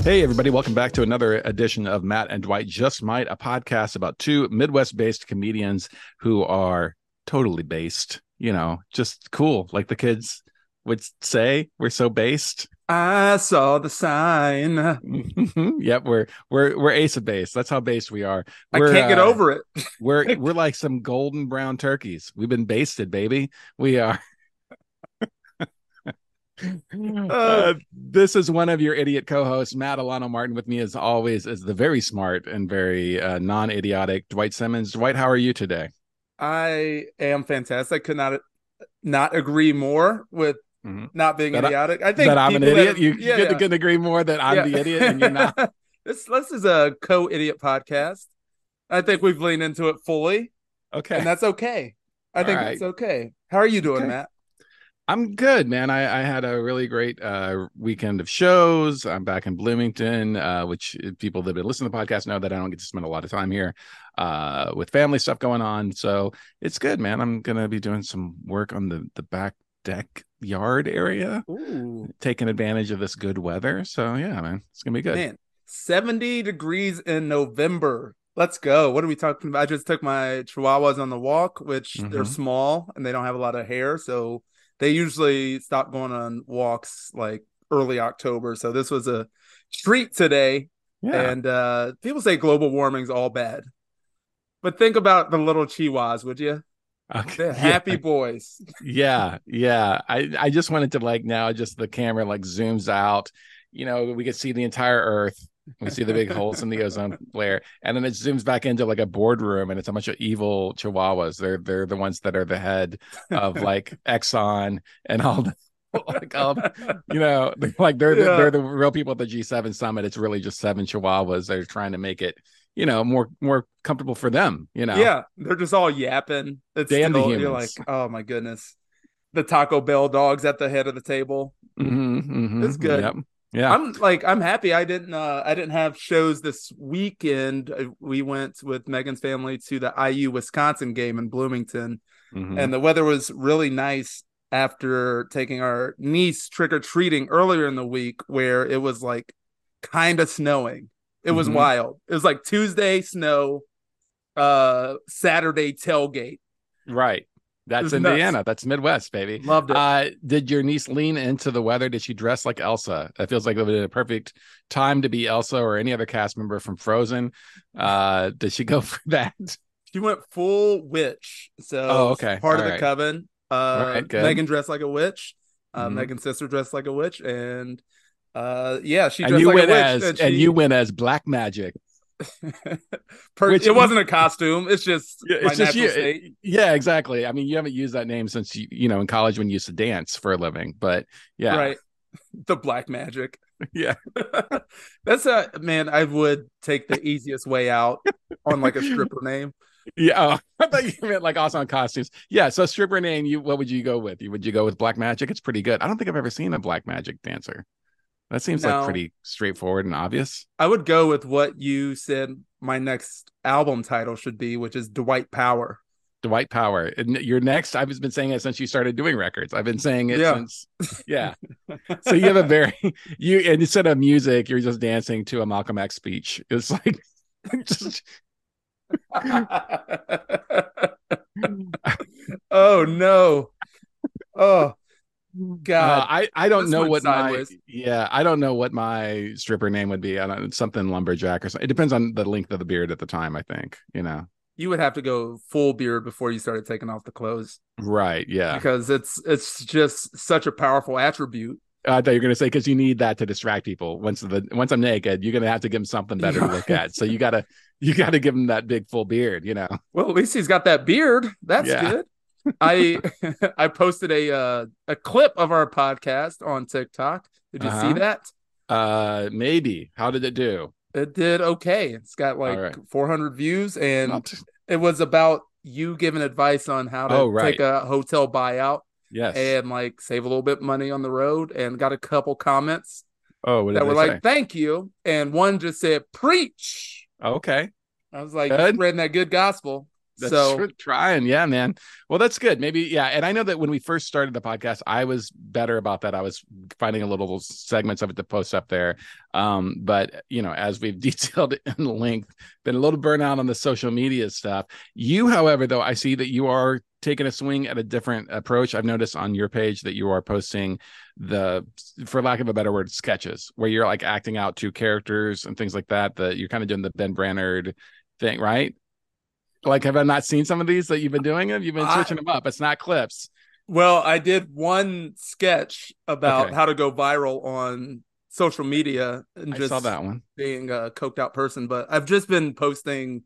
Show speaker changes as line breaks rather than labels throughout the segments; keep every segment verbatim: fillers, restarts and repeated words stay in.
Hey, everybody, welcome back to another edition of Matt and Dwight Just Might, a podcast about two Midwest-based comedians who are totally based, you know, just cool. Like the kids would say, we're so based.
I saw the sign.
Yep, we're we're we're ace of base. That's how based we are.
I
We're
can't get
uh
over
we're
it.
we're like some golden brown turkeys. We've been basted, baby. We are.
uh,
Uh, this is one of your idiot co-hosts, Matt Alano Martin. With me, as always, is the very smart and very uh, non-idiotic Dwight Simmons. Dwight, how are you today?
I am fantastic. Could not not agree more with
Mm-hmm.
not being
That I,
idiotic. I
that
think
I'm an
people that
idiot.
have,
You
yeah,
couldn't,
yeah,
couldn't agree more that I'm the idiot and you're not.
yeah. this this is a co-idiot podcast. I think we've leaned into it fully, and
Okay.
that's okay. I
All
think
right.
that's okay. How are you doing,
Okay.
Matt?
I'm good, man. I, I had a really great uh, weekend of shows. I'm back in Bloomington, uh, which people that have been listening to the podcast know that I don't get to spend a lot of time here uh, with family stuff going on. So it's good, man. I'm going to be doing some work on the, the back deck yard area,
Ooh,
taking advantage of this good weather. So yeah, man, it's going to be good.
man, seventy degrees in November. Let's go. What are we talking about? I just took my chihuahuas on the walk, which they're
Mm-hmm.
small and they don't have a lot of hair. So they usually stop going on walks like early October. So this was a treat today.
Yeah.
And uh, people say global warming's all bad. But think about the little chihuahuas, would you?
Okay.
They're
Yeah.
happy boys.
Yeah, yeah. I I just wanted to like now just the camera like zooms out. You know, we could see the entire Earth. We see the big holes in the ozone layer, and then it zooms back into like a boardroom, and it's a bunch of evil chihuahuas. They're they're the ones that are the head of like Exxon and all the like all you know like they're the,
Yeah.
they're the real people at the G seven summit. It's really just seven chihuahuas. They're trying to make it you know more more comfortable for them. You know,
Yeah. They're just all yapping. It's
damn the
still, you're like,
humans.
oh my goodness. The Taco Bell dogs at the head of the table.
Mm-hmm,
It's
mm-hmm,
good.
yep. Yeah.
I'm like I'm happy I didn't uh I didn't have shows this weekend. Uh, We went with Megan's family to the I U Wisconsin game in Bloomington,
Mm-hmm.
and the weather was really nice after taking our niece trick or treating earlier in the week, where it was like kind of snowing. It was
Mm-hmm.
wild. It was like Tuesday snow, uh Saturday tailgate.
Right.
It
That's
was nuts.
Indiana. That's Midwest, baby.
Loved it.
Uh, did your niece lean into the weather? Did she dress like Elsa? It feels like it would be a perfect time to be Elsa or any other cast member from Frozen. Uh, did she go for that?
She went full witch.
Oh,
So
okay.
part
All
of the
right.
coven.
All
Uh,
right. Good.
Megan dressed like a witch. Uh,
Mm-hmm.
Megan's sister dressed like a witch, and uh, yeah, she
And
dressed
you
like a
went
witch,
as
and
and you
she.
went as Black Magic,
per-
which
it wasn't a costume. It's just
yeah,
my
it's just
natural
you. It,
state.
yeah, exactly. I mean, you haven't used that name since you you know in college when you used to dance for a living, but yeah,
Right. The black magic.
yeah.
That's a man. I would take the easiest way out on like a stripper name.
Yeah, oh, I thought you meant like also on costumes. Yeah, so stripper name, you what would you go with? You would you go with Black Magic? It's pretty good. I don't think I've ever seen a Black Magic dancer. That seems like
Now,
pretty straightforward and obvious.
I would go with what you said my next album title should be, which is Dwight Power.
Dwight Power. And you're next. I've been saying it since you started doing records. I've been saying it
Yeah.
since yeah. So you have a very you and instead of music, you're just dancing to a Malcolm X speech. It's like just
Oh no. Oh
Uh,
God.
I I don't
This
know
went
what my
sideways.
yeah I don't know what my stripper name would be. I don't something lumberjack or something. It depends on the length of the beard at the time. I think you know.
You would have to go full beard before you started taking off the clothes,
Right. Yeah.
because it's it's just such a powerful attribute.
I thought you were gonna say because you need that to distract people. Once the once I'm naked, you're gonna have to give them something better to look at. So you gotta you gotta give them that big full beard. You know.
Well, at least he's got that beard. That's
Yeah.
good. I I posted a uh, a clip of our podcast on TikTok. Did you see
Uh
that?
huh. Uh, maybe. How did it do?
It did okay. It's got
All
like
right.
four hundred views, and
Not.
it was about you giving advice on how
Oh,
to take
right.
a hotel buyout
Yes.
and like save a little bit money on the road, and got a couple comments
Oh, what did
that were
they
like,
say?
thank you. And one just said, preach.
Okay.
I was like, you
Good.
spreading that good gospel.
That's
So
trying. Yeah, man. Well, that's good. Maybe, yeah. And I know that when we first started the podcast, I was better about that. I was finding a little segments of it to post up there. Um, but you know, as we've detailed in length, been a little burnout on the social media stuff. You, however, though, I see that you are taking a swing at a different approach. I've noticed on your page that you are posting the, for lack of a better word, sketches where you're like acting out two characters and things like that. That you're kind of doing the Ben Brannard thing, right? Like, have I not seen some of these that you've been doing them? You've been
I,
switching them up. It's not clips.
well, I did one sketch about
Okay.
how to go viral on social media and
I
just
saw that one.
being a coked out person, but I've just been posting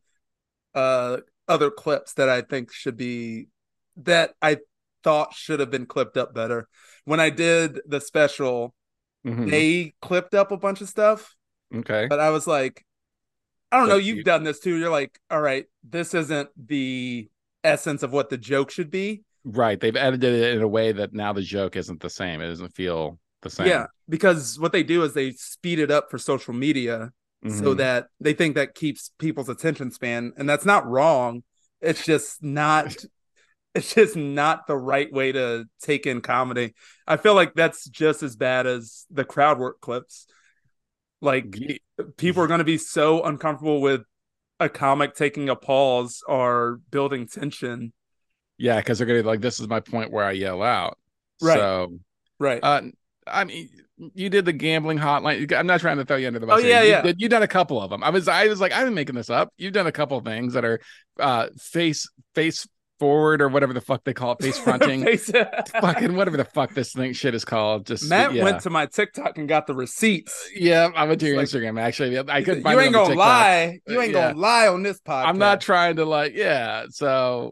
uh other clips that I think should be that I thought should have been clipped up better. When I did the special,
Mm-hmm.
they clipped up a bunch of stuff,
Okay.
but I was like, I don't know,
But
you've
you,
done this too. You're like, all right, this isn't the essence of what the joke should be.
right. They've edited it in a way that now the joke isn't the same. It doesn't feel the
Yeah,
same.
because what they do is they speed it up for social media so
Mm-hmm.
that they think that keeps people's attention span, and that's not wrong. It's just not it's just not the right way to take in comedy. I feel like that's just as bad as the crowd work clips. Like people are going to be so uncomfortable with a comic taking a pause or building tension.
Yeah, because they're gonna be like, this is my point where I yell out.
Right.
So,
Right.
uh, I mean, you did the gambling hotline. I'm not trying to throw you under the
Oh
bus here.
yeah,
You
yeah.
did. You done a couple of them. I was. I was like, I've been making this up. You've done a couple of things that are uh, face face forward or whatever the fuck they call it, face fronting.
Face-
Fucking whatever the fuck this thing shit is called. Just
Matt
yeah.
went to my TikTok and got the receipts.
Yeah, I went to your
Like,
Instagram. Actually, I couldn't
you
find it
ain't
on the
gonna
TikTok.
lie. You ain't
Yeah.
gonna lie on this podcast.
I'm not trying to like, yeah. So,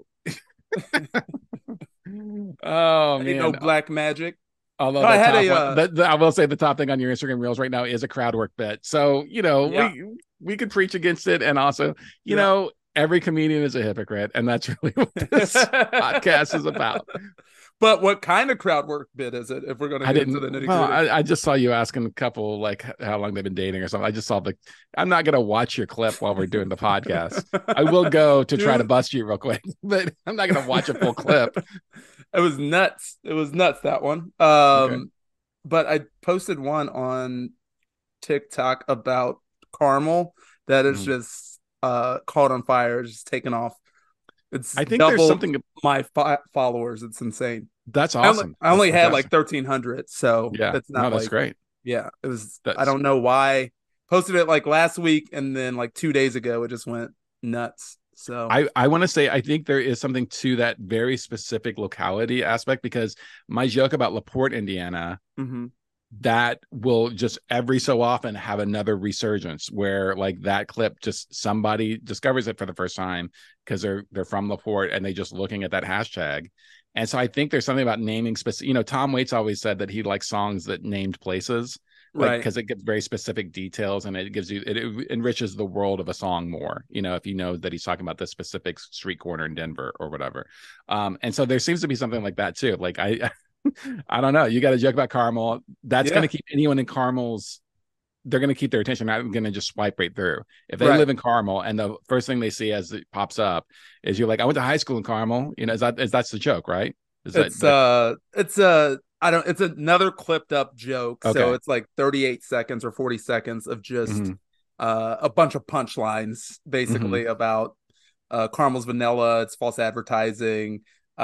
oh
Ain't
man.
no black magic.
Although
No,
the
I had
top
a
one,
uh,
the, the, I will say the top thing on your Instagram reels right now is a crowd work bit. So you know
yeah.
we we could preach against it, and also you
Yeah.
know every comedian is a hypocrite, and that's really what this podcast is about.
But what kind of crowd work bit is it? If we're going to
I
get
didn't.
into the nitty gritty,
Well, I, I just saw you asking a couple like how long they've been dating or something. I just saw the. I'm not gonna watch your clip while we're doing the podcast. I will go to try to
Dude.
bust you real quick, but I'm not gonna watch a full clip.
It was nuts. It was nuts, that one. Um,
Okay.
But I posted one on TikTok about caramel that is
Mhm.
just uh caught on fire, just taken off. It's
I think there's
doubled
something
my fi- followers. It's insane.
that's
I only,
awesome.
I only
That's
had like
fantastic.
thirteen hundred, so
Yeah,
that's not
no, that's
like
great.
yeah. It was. I
That's
don't know why. Posted it like last week, and then like two days ago, it just went nuts. So
I, I want to say I think there is something to that very specific locality aspect because my joke about LaPorte, Indiana,
mhm.
that will just every so often have another resurgence where like that clip just somebody discovers it for the first time because they're they're from LaPorte and they just looking at that hashtag. And so I think there's something about naming specific, you know, Tom Waits always said that he likes songs that named places. Like
Right.
because it gives very specific details and it gives you it, it enriches the world of a song more, you know, if you know that he's talking about this specific street corner in Denver or whatever. Um and so there seems to be something like that too. Like I I don't know, you got a joke about Carmel that's
Yeah.
going to keep anyone in Carmel's, they're going to keep their attention, not going to just swipe right through. If they
Right.
live in Carmel and the first thing they see as it pops up is you're like, I went to high school in Carmel, you know, is that is that's the joke, right? Is that,
It's
that
uh it's a I don't it's another clipped up joke. So
Okay.
it's like thirty-eight seconds or forty seconds of just
Mhm.
uh a bunch of punchlines basically about uh Caramel's vanilla, it's false advertising,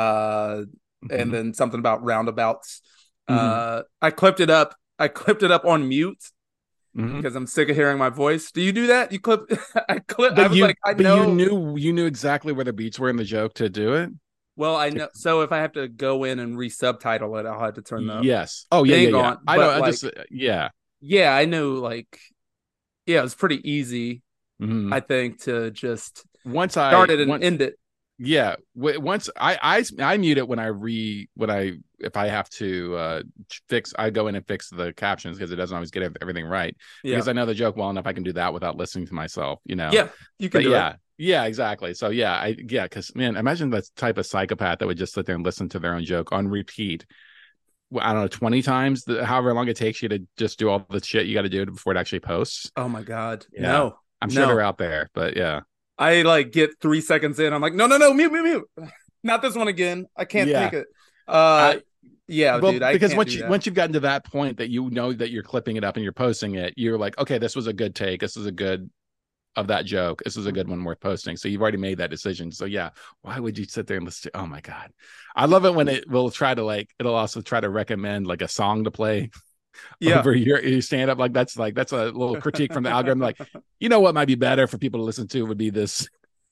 uh and
Mhm.
then something about roundabouts.
Mhm.
Uh I clipped it up. I clipped it up on mute
Mhm.
because I'm sick of hearing my voice. Do you do that? You clip I clip I
But
was
you
like I
but
know
you knew you knew exactly where the beats were in the joke to do it.
well I know so if I have to go in and re-subtitle it, I'll have to turn the
Yes. Oh yeah, yeah,
thing
yeah.
on.
I know.
But
I
like
just yeah.
yeah, I know like yeah, it was pretty easy,
Mhm.
I think, to just
Once I
start it and
once
end it.
yeah, w- once I I I mute it when I re when I if I have to uh fix I go in and fix the captions because it doesn't always get ev- everything right
Yeah.
because I know the joke well enough I can do that without listening to myself, you know.
Yeah, you can
But
do
yeah.
it.
Yeah, exactly. So yeah, I yeah, because man, imagine the type of psychopath that would just sit there and listen to their own joke on repeat. Well, I don't know, twenty times, the, however long it takes you to just do all the shit you got to do before it actually posts.
Oh my god.
Yeah.
No.
I'm sure
no.
they're out there, but yeah.
I like get three seconds in. I'm like, no, no, no, mute, mute, mute. Not this one again. I can't
Yeah.
make it. Uh,
I
yeah,
well,
dude, I
because
can't
once
do
you
that.
once you've gotten to that point that you know that you're clipping it up and you're posting it, you're like, okay, this was a good take. This is a good of that joke. This is a good one worth posting. So you've already made that decision. So yeah, why would you sit there and listen to, oh my God. I love it when it will try to like, it'll also try to recommend like a song to play
Yeah.
over your, your stand up. Like that's like, that's a little critique from the algorithm. Like, you know what might be better for people to listen to would be this,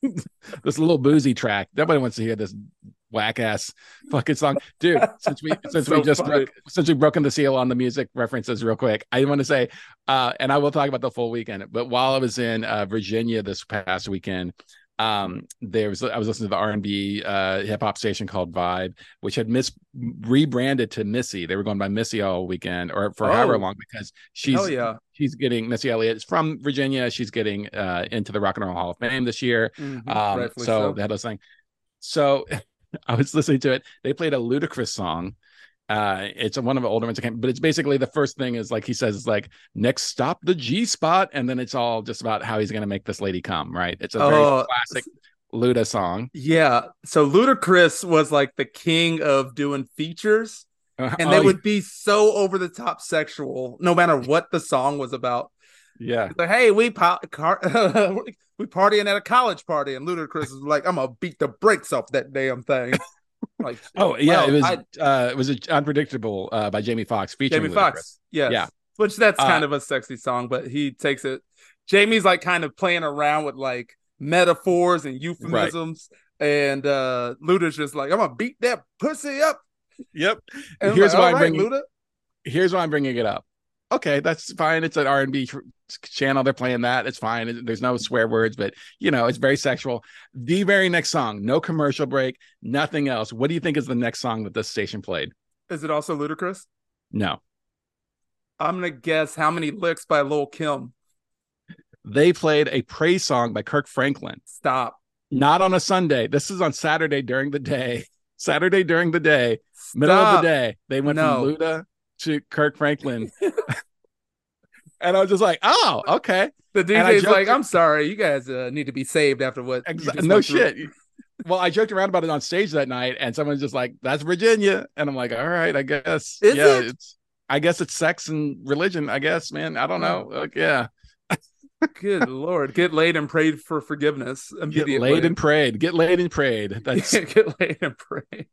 this little boozy track. Nobody wants to hear this whack ass fucking song, dude. Since we since
So
we just
funny.
broke since we've broken the seal on the music references real quick, I want to say, uh, and I will talk about the full weekend. But while I was in uh, Virginia this past weekend, um, there was I was listening to the R and B uh, hip hop station called Vibe, which had mis rebranded to Missy. They were going by Missy all weekend or for however
Oh,
long because
hell
she's
yeah.
she's getting Missy Elliott is from Virginia. She's getting uh, into the Rock and Roll Hall of Fame this year.
Mm-hmm.
Um,
Rightfully
so
so.
they had us saying. So I was listening to it. They played a Ludacris song. Uh, it's one of the older ones, but it's basically the first thing is like he says, it's like next stop the G spot, and then it's all just about how he's going to make this lady come. Right? It's a very
Oh,
classic Luda song.
yeah. So Ludacris was like the king of doing features,
Uh,
and they
oh
would be so over the top sexual, no matter what the song was about.
yeah.
It's like, hey, we po- car- we partying at a college party, and Ludacris is like, I'm gonna beat the brakes off that damn thing. Like,
Oh yeah. It
well,
was.
I
Uh, it was Unpredictable uh, by Jamie Foxx featuring
Jamie
Ludacris.
Foxx, yes,
Yeah.
which that's
Uh,
kind of a sexy song, but he takes it. Jamie's like kind of playing around with like metaphors and
right.
euphemisms, and uh Luda's just like, I'm gonna beat that pussy up,
Yep.
and I'm
Here's
like, all
why I'm
right,
bringing.
Luda.
Here's why I'm bringing it up. Okay, that's fine. It's an R and B tr- channel. They're playing that. It's fine. There's no swear words, but you know, it's very sexual. The very next song, no commercial break, nothing else. What do you think is the next song that this station played?
Is it also Ludacris?
No,
I'm gonna guess how many licks by Lil Kim.
they played a praise song by Kirk Franklin.
Stop.
Not on a Sunday. This is on Saturday during the day. Saturday during the day, middle of the
Stop.
day. They went from
No.
Luda to Kirk Franklin. And I was just like, oh, okay.
The
And I
D J's like,
joked,
I'm sorry, you guys uh, need to be saved after what you
exa-
just
no
went through.
shit. Well, I joked around about it on stage that night, and someone's just like, "That's Virginia," and I'm like, "All right, I guess."
Is
Yeah,
it?
it's. I guess it's sex and religion. I guess, man. I don't know.
Oh,
Like, yeah,
good Lord. Get laid and prayed for forgiveness
get laid
immediately.
and prayed. Get laid and prayed. That's.
Get laid and pray.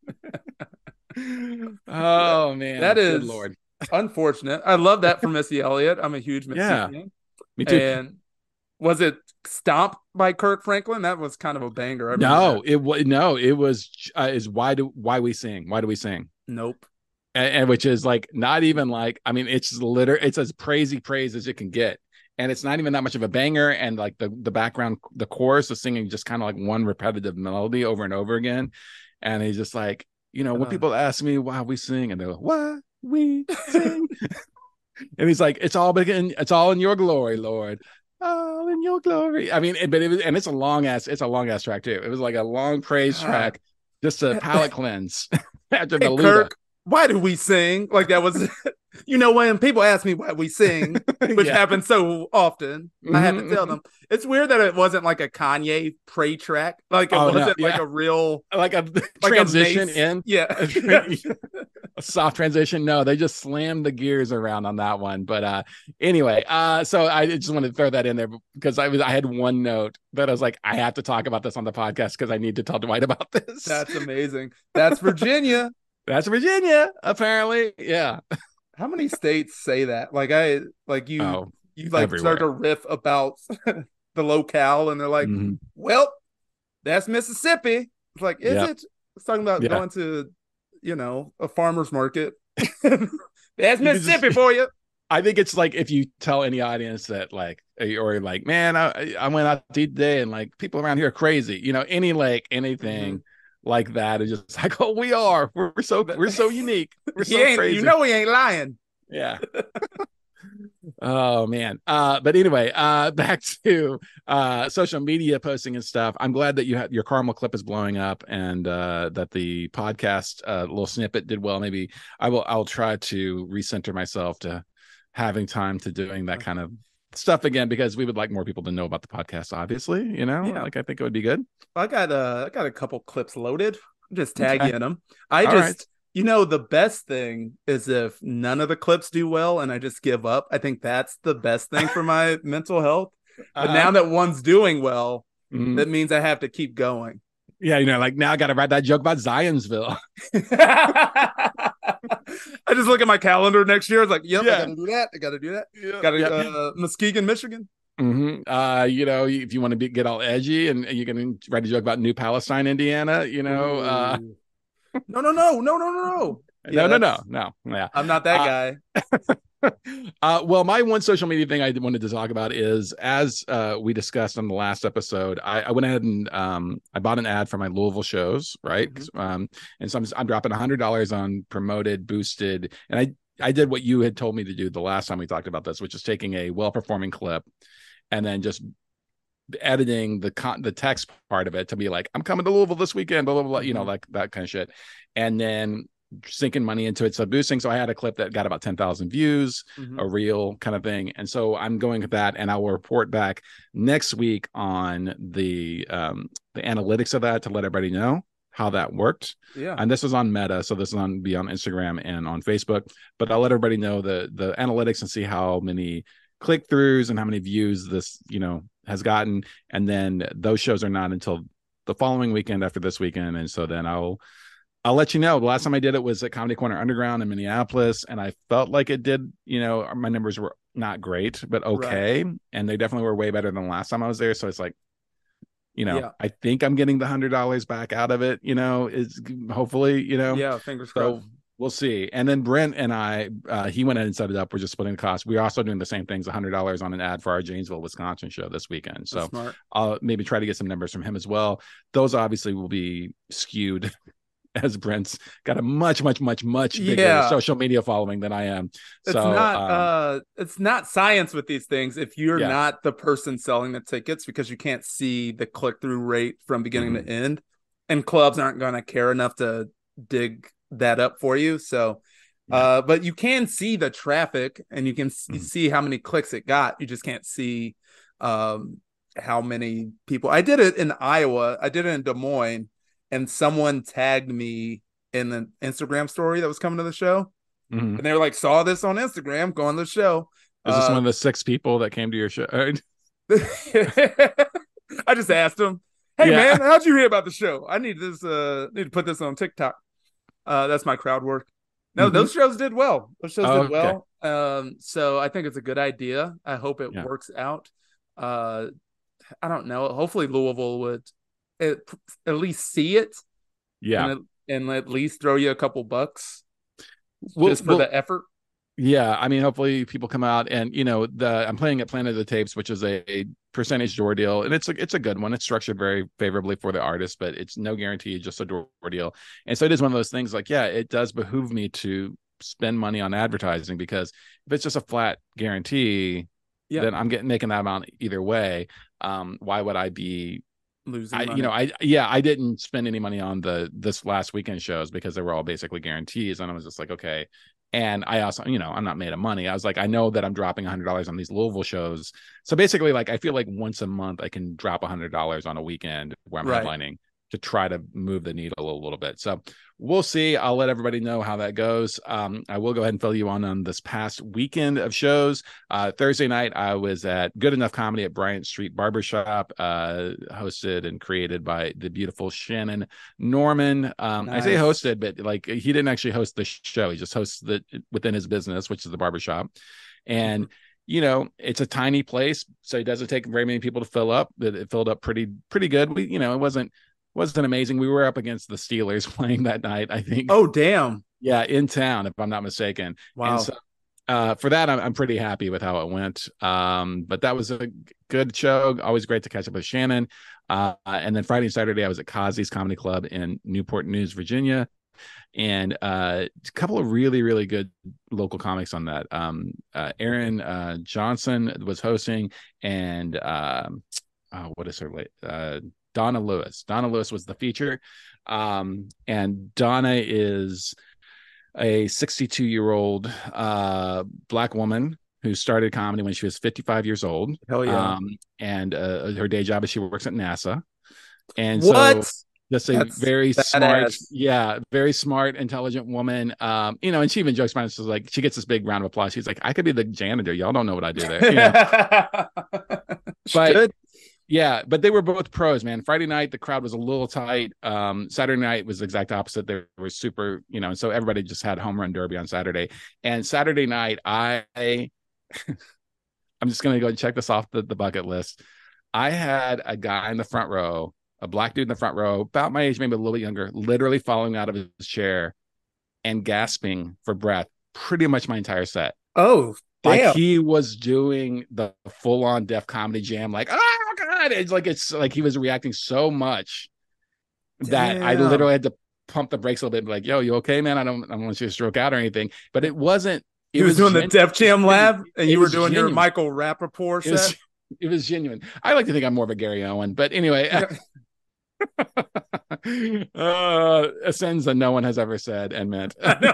Oh man,
That
good
is
lord.
unfortunate. I love that for Missy Elliott. I'm a huge Missy
Yeah,
fan.
me too.
And was it Stomp by Kirk Franklin? That was kind of a banger. I remember
No,
that.
it was no. It was uh, is why do why we sing? Why do we sing?
Nope.
And, and which is like not even like I mean it's literally it's as praisey praise as it can get, and it's not even that much of a banger. And like the the background, the chorus is singing just kind of like one repetitive melody over and over again, and he's just like you know when
Uh,
people ask me why we sing, and they're like why we sing, and he's like it's all begin it's all in your glory, Lord. Oh, in your glory. I mean, it, but it was, and it's a long ass, it's a long ass track too. It was like a long praise
God.
track, just a palate cleanse after the
Hey,
Luda.
Kirk, why do we sing? Like that was, you know, when people ask me why we sing, which
Yeah.
happens so often, I have to
Mhm,
tell
mhm.
them. It's weird that it wasn't like a Kanye pray track. Like it
Oh, no,
wasn't like
yeah.
a real
Like a
like
transition
a Mace.
in,
Yeah.
a soft transition. No, they just slammed the gears around on that one. But uh anyway, uh so I just wanted to throw that in there because I was I had one note that I was like, I have to talk about this on the podcast because I need to tell Dwight about this.
That's amazing. That's Virginia.
That's Virginia, apparently. Yeah.
How many states say that? Like I like you
Oh,
you like start
everywhere.
to riff about the locale and they're like,
Mhm.
well, that's Mississippi. It's like, is
Yep.
it? It's talking about
Yeah.
going to, you know, a farmer's market. That's
You could
Mississippi
just-
for you.
I think it's like if you tell any audience that like or like, man, I I went out to eat today and like people around here are crazy. You know, any like anything like that is just like, oh, we are. We're, we're so we're so unique. We're
He
so
ain't,
crazy.
you know, he ain't lying.
Yeah. Oh man. Uh, but anyway, uh, back to uh social media posting and stuff. I'm glad that you had your caramel clip is blowing up and uh that the podcast uh little snippet did well. Maybe I will I'll try to recenter myself to having time to doing that kind of stuff again because we would like more people to know about the podcast. Obviously, you know,
Yeah.
like I think it would be good.
I got uh, I got a couple clips loaded. I'm just tag
Okay.
in them. I
All
just,
right.
you know, the best thing is if none of the clips do well and I just give up. I think that's the best thing for my mental health. But
Uh-huh.
now that one's doing well,
Mhm.
that means I have to keep going.
Yeah, you know, like now I got to write that joke about Zionsville.
I just look at my calendar next year. It's like, yep, I
Yeah.
got to do that. I got to do that.
Yeah.
Got to
Yeah.
uh, Muskegon, Michigan.
Mm-hmm. Uh, you know, if you want to be, get all edgy and, and you can write a joke about New Palestine, Indiana, you know, uh,
Ooh. no, no, no, no, no, no, no.
no,
Yeah,
no, no,
that's-
no, yeah.
I'm not that
Uh,
guy.
uh, well, my one social media thing I wanted to talk about is, as uh, we discussed on the last episode, I, I went ahead and um, I bought an ad for my Louisville shows, right?
Mhm.
Um, and so I'm, I'm dropping one hundred dollars on promoted, boosted, and I I did what you had told me to do the last time we talked about this, which is taking a well-performing clip and then just editing the con- the text part of it to be like, I'm coming to Louisville this weekend, blah blah blah, you know,
Mhm.
like that kind of shit, and then sinking money into it, so boosting. So I had a clip that got about ten thousand views,
Mhm.
a reel kind of thing, and so I'm going with that, and I will report back next week on the um the analytics of that to let everybody know how that worked.
Yeah.
And this is on Meta, so this is on be on Instagram and on Facebook, but I'll let everybody know the the analytics and see how many click-throughs and how many views this, you know, has gotten. And then those shows are not until the following weekend after this weekend, and so then I'll I'll let you know. The last time I did it was at Comedy Corner Underground in Minneapolis, and I felt like it did, you know, my numbers were not great, but okay. Right. And they definitely were way better than the last time I was there. So it's like, you know, yeah. I think I'm getting the one hundred dollars back out of it, you know, is hopefully, you know.
Yeah, fingers
so,
crossed.
We'll see. And then Brent and I, uh, he went in and set it up. We're just splitting the cost. We're also doing the same things, one hundred dollars on an ad for our Janesville, Wisconsin show this weekend. So I'll maybe try to get some numbers from him as well. Those obviously will be skewed as Brent's got a much, much, much, much bigger yeah. social media following than I am.
It's
so,
not,
um,
uh, it's not science with these things if you're
yeah.
not the person selling the tickets, because you can't see the click-through rate from beginning mm-hmm. to end, and clubs aren't going to care enough to dig that up for you. So, yeah. uh, but you can see the traffic and you can mm-hmm. see how many clicks it got. You just can't see um, how many people. I did it in Iowa. I did it in Des Moines, and someone tagged me in the Instagram story that was coming to the show. Mm-hmm. And they were like, saw this on Instagram, going to the show.
Is this uh, one of the six people that came to your show?
I just asked them, hey, yeah. man, how'd you hear about the show? I need this, uh, need to put this on TikTok. Uh, that's my crowd work. No, mm-hmm. those shows did well. Those shows oh, did well. Okay. Um, so I think it's a good idea. I hope it yeah. works out. Uh, I don't know. Hopefully Louisville would at, at least see it.
Yeah.
And, and at least throw you a couple bucks
well,
just for
well,
the effort.
Yeah. I mean, hopefully people come out and, you know, the I'm playing at Planet of the Tapes, which is a, a percentage door deal. And it's a, it's a good one. It's structured very favorably for the artist, but it's no guarantee, just a door deal. And so it is one of those things like, yeah, it does behoove me to spend money on advertising, because if it's just a flat guarantee, yeah. then I'm getting making that amount either way. Um, why would I be
losing
I,
money?
You know, I yeah, I didn't spend any money on the this last weekend shows because they were all basically guarantees, and I was just like, okay. And I also, you know, I'm not made of money. I was like, I know that I'm dropping one hundred dollars on these Louisville shows, so basically, like, I feel like once a month I can drop one hundred dollars on a weekend where I'm right. headlining to try to move the needle a little bit. So we'll see. I'll let everybody know how that goes. Um, I will go ahead and fill you on on this past weekend of shows. Uh, Thursday night, I was at Good Enough Comedy at Bryant Street Barbershop, uh, hosted and created by the beautiful Shannon Norman. Um, nice. I say hosted, but like he didn't actually host the show. He just hosts it within his business, which is the barbershop. And mm-hmm. you know, it's a tiny place, so it doesn't take very many people to fill up. But it filled up pretty, pretty good. We, you know, it wasn't wasn't amazing. We were up against the Steelers playing that night, I think.
Oh, damn.
Yeah, in town, if I'm not mistaken.
Wow.
And so, uh, for that, I'm, I'm pretty happy with how it went. Um, but that was a good show. Always great to catch up with Shannon. Uh, and then Friday and Saturday, I was at Kazi's Comedy Club in Newport News, Virginia. And uh, a couple of really, really good local comics on that. Um, uh, Aaron uh, Johnson was hosting, and um, oh, what is her late? Uh, Donna Lewis. Donna Lewis was the feature. Um, and Donna is a sixty-two year old uh, Black woman who started comedy when she was fifty-five years old.
Hell yeah.
Um, and uh, her day job is she works at NASA. And
What?
so just a
That's
very smart,
badass.
yeah, very smart, intelligent woman. Um, you know, and she even jokes about it. She's like, she gets this big round of applause. She's like, I could be the janitor. Y'all don't know what I do there. You know? But
Should.
yeah, but they were both pros, man. Friday night, the crowd was a little tight. Um, Saturday night was the exact opposite. They were super, you know, so everybody just had home run derby on Saturday. And Saturday night, I, I'm just going to go and check this off the, the bucket list. I had a guy in the front row, a black dude in the front row, about my age, maybe a little bit younger, literally falling out of his chair and gasping for breath pretty much my entire set.
Oh, damn.
Like he was doing the full-on Def Comedy Jam, like, oh god, it's like it's like he was reacting so much that
Damn.
I literally had to pump the brakes a little bit, like, yo, you okay, man? I don't, I don't want you to stroke out or anything. But it wasn't. It
he was, was doing
genu-
the Def Jam Lab, and you were doing
genuine.
your Michael Rappaport set.
It was, it was genuine. I like to think I'm more of a Gary Owen, but anyway. uh, a sentence that no one has ever said and meant.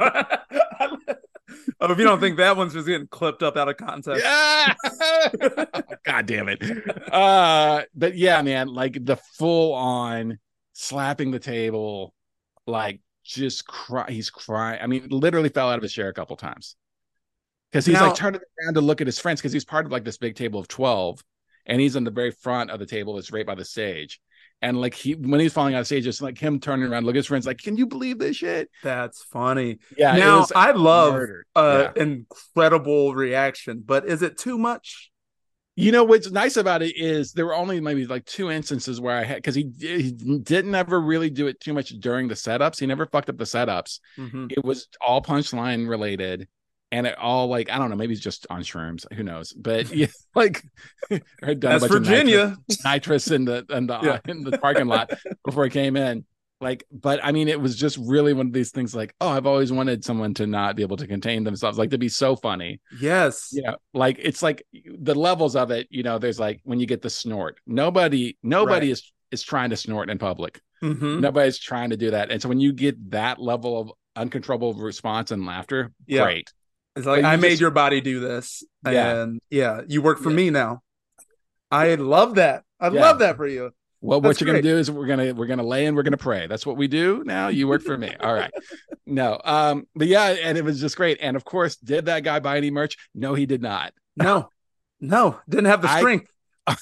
Oh, if you don't think that one's just getting clipped up out of context.
Yeah. God damn it. Uh, but yeah, man, like the full on slapping the table, like just cry. He's crying. I mean, literally fell out of his chair a couple times because he's now, like turning around to look at his friends because he's part of like this big table of twelve, and he's in the very front of the table that's right by the stage. And like he, when he's falling out of stage, it's like him turning around, look at his friends, like, "Can you believe this shit?"
That's funny.
Yeah.
Now
was,
I love
murdered.
uh,
yeah.
incredible reaction, but is it too much?
You know what's nice about it is there were only maybe like two instances where I had because he, he didn't ever really do it too much during the setups. He never fucked up the setups.
Mm-hmm.
It was all punchline related. And it all like, I don't know, maybe he's just on shrooms. Who knows? But yeah, like I'd done
That's
a bunch
Virginia.
Of nitrous, nitrous in the in the, yeah. uh, in the parking lot before I came in. Like, but I mean, it was just really one of these things like, oh, I've always wanted someone to not be able to contain themselves, like to be so funny.
Yes.
Yeah. You know, like it's like the levels of it, you know, there's like when you get the snort, nobody, nobody right. is is trying to snort in public.
Mm-hmm.
Nobody's trying to do that. And so when you get that level of uncontrollable response and laughter, yeah. great.
It's like, I made just, your body do this.
Yeah.
And yeah, you work for yeah. me now. I love that. I yeah. love that for you.
Well, That's what you're going to do is we're going to, we're going to lay in, we're going to pray. That's what we do now. You work for me. All right. No. Um, but yeah, and it was just great. And of course, did that guy buy any merch? No, he did not.
No, no, didn't have the strength.
I,